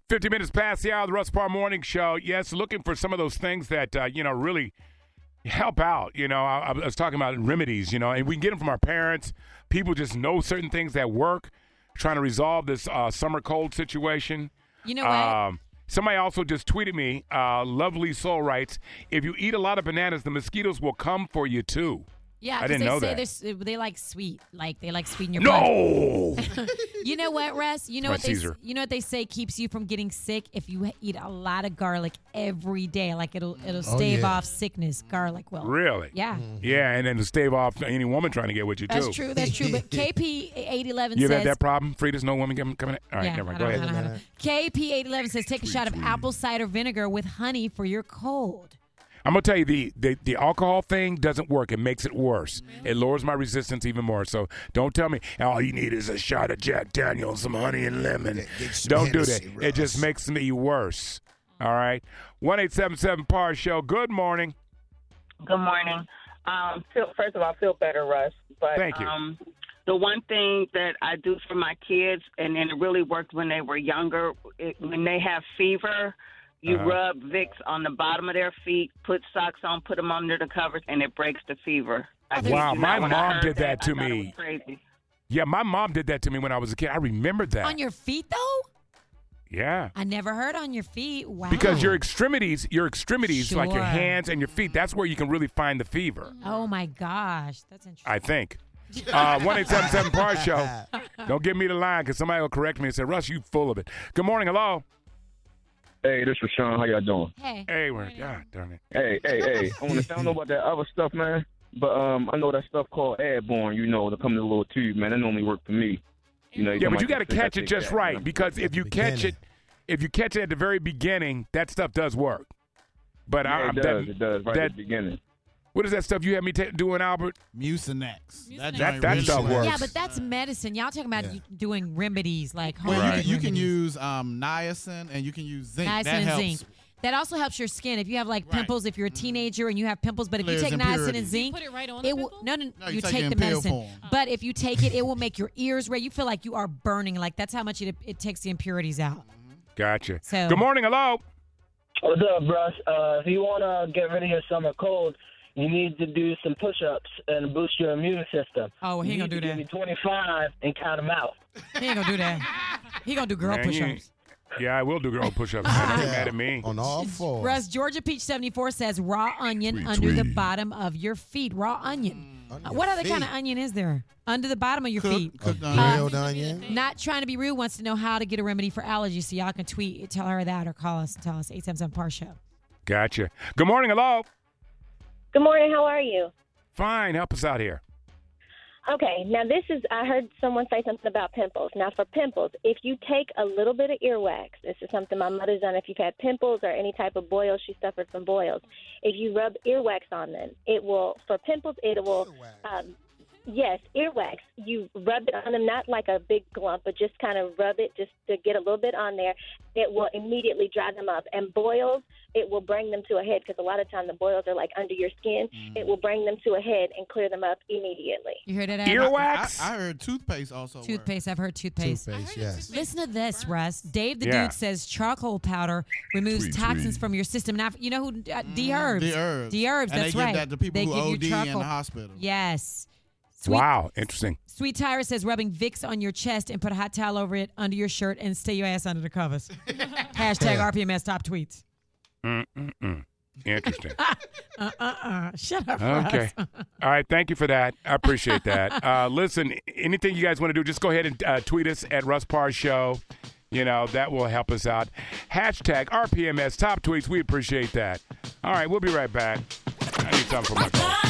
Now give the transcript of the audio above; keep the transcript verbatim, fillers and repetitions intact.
fifty minutes past the hour of the Russ Parr Morning Show. Yes, looking for some of those things that, uh, you know, really help out. You know, I, I was talking about remedies, you know, and we can get them from our parents. People just know certain things that work, trying to resolve this uh, summer cold situation. You know what? Um, somebody also just tweeted me, uh, Lovely Soul writes, if you eat a lot of bananas, the mosquitoes will come for you, too. Yeah, I didn't they know say that. they're- they like sweet, like they like sweeten your No! blood. You know what, Russ? You know My what they Caesar. you know what they say keeps you from getting sick if you eat a lot of garlic every day. Like it'll it'll Oh, stave yeah. off sickness. Garlic will. Really? Yeah, Yeah, and then to stave off any woman trying to get with you, that's too. true. That's true. But K P eight eleven You ever says had that problem? Frida's no woman coming coming in? All right, yeah, never mind. I Go don't- ahead. I don't- I don't. K P eight eleven says take a shot of apple cider vinegar with honey for your cold. I'm going to tell you, the, the, the alcohol thing doesn't work. It makes it worse. It lowers my resistance even more. So don't tell me, all you need is a shot of Jack Daniels, some honey and lemon. Get- get some Don't do that. Hennessy, It just Russ. makes me worse. All right? one eight seven seven P A R Show. Good morning. Good morning. Um, feel, first of all, feel better, Russ. But, Thank you. Um, the one thing that I do for my kids, and, and it really worked when they were younger, it, when they have fever, you Uh-huh. rub Vicks on the bottom of their feet, put socks on, put them under the covers, and it breaks the fever. I kid Wow, you my not. When I mom heard did that to I thought it me. was crazy. Yeah, my mom did that to me when I was a kid. I remember that. On your feet, though? yeah. I never heard on your feet. Wow. Because your extremities, your extremities, like your Sure. hands and your feet, that's where you can really find the fever, Oh my gosh, that's interesting. I think. Uh, one eight seven seven P A R Show. Don't give me the line because somebody will correct me and say, Russ, you full of it. Good morning. Hello. Hey, this is Sean. How y'all doing? Hey. Hey, we're, God darn it. Hey, hey, hey. I want to don't know about that other stuff, man. But um, I know that stuff called Airborne, you know, to come in a little tube, man. That normally work for me. You know, Yeah, but might you got to just think I catch it take just that, right you know. because if you catch it, if you catch it at the very beginning, that stuff does work. But Yeah, I'm it that, does. It does. Right that- at the beginning. what is that stuff you had me ta- doing, Albert? Mucinex. Mucinex. That that stuff works. Yeah, but that's medicine. Y'all talking about Yeah. you doing remedies like home Well, you, Right. can, you can remedies. use um, niacin and you can use zinc. Niacin that and helps. zinc. That also helps your skin. If you have like Right. pimples, if you're a teenager and you have pimples, but if you Clears take niacin and impurities. zinc, Put it right on it the will pimple? no, no, No, you, you take take it the in pill medicine. form. But if you take it, it will make your ears red. You feel like you are burning. Like that's how much it, it takes the impurities out. Gotcha. So- Good morning. Hello. What's up, Russ? Uh, if you want to get rid of your summer cold, you need to do some push-ups and boost your immune system. Oh, he you ain't gonna need do to that. Give me twenty-five and count them out. He ain't gonna do that. He gonna do girl Man, you ain't- push-ups. Yeah, I will do girl push-ups. Man. Don't be mad at me. On all fours. Russ, Georgia Peach seventy-four says raw onion under the bottom of your feet. Raw onion. On Uh, your what other kind of feet. onion is there? Under the bottom of your Cook- feet. cooked A onion. grilled onion. Not trying to be rude, wants to know how to get a remedy for allergies, so y'all can tweet, tell her that, or call us and tell us eight seven seven P A R Show. Gotcha. Good morning. Hello. Good morning. How are you? Fine. Help us out here. Okay. Now, this is, I heard someone say something about pimples. Now, for pimples, if you take a little bit of earwax, this is something my mother's done. If you've had pimples or any type of boils, she suffered from boils. If you rub earwax on them, it will, for pimples, it will, um, yes, earwax. You rub it on them, not like a big glump, but just kind of rub it just to get a little bit on there. It will immediately dry them up. And boils, it will bring them to a head because a lot of times the boils are like under your skin. It will bring them to a head and clear them up immediately. You heard it, Adam? Earwax? I, I heard toothpaste also works. Toothpaste. I've heard toothpaste. Toothpaste, yes. Listen to this, Russ. Dave the Yeah. Dude says charcoal powder removes toxins from your system. Now, you know who? Uh, D-Herbs. D-Herbs. D-Herbs, And that's they right. give that to people they who give O you D in charcoal. the hospital. Yes. Sweet, Wow. Interesting. Sweet Tyra says rubbing Vicks on your chest and put a hot towel over it under your shirt and stay your ass under the covers. Hashtag R P M S top tweets. Mm-mm-mm. Interesting. Uh-uh-uh. Shut up, Okay. Russ. All right. Thank you for that. I appreciate that. Uh, listen, anything you guys want to do, just go ahead and uh, tweet us at Russ Parr Show. You know, that will help us out. Hashtag R P M S top tweets. We appreciate that. All right. We'll be right back. I need something for my car.